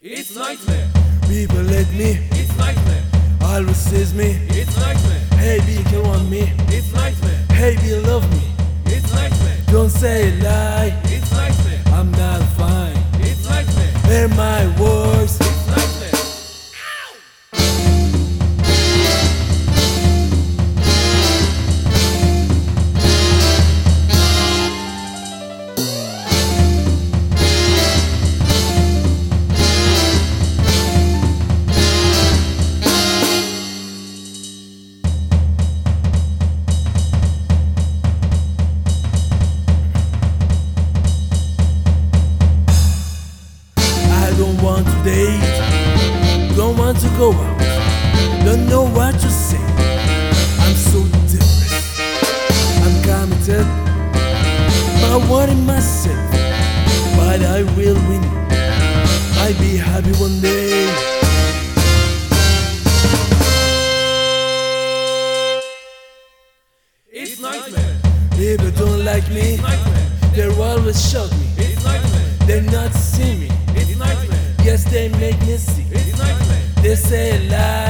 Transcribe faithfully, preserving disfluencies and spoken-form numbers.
It's nightmare. People let me, It's nightmare. always says me, It's nightmare. hey B, you want me, It's nightmare. hey B, you love me. It's nightmare. Don't say a lie, It's nightmare. I'm not fine. It's nightmare. Hear my words, It's nightmare. I don't want to date, don't want to go out, don't know what to say. I'm so depressed, I'm committed, I want it myself, but I will win. I'll be happy one day. It's nightmare. People don't like me, It's nightmare. they always shout me, It's nightmare. they not see me. It's nightmare. Yes, they make me sick, It's nightmare. they say a lie.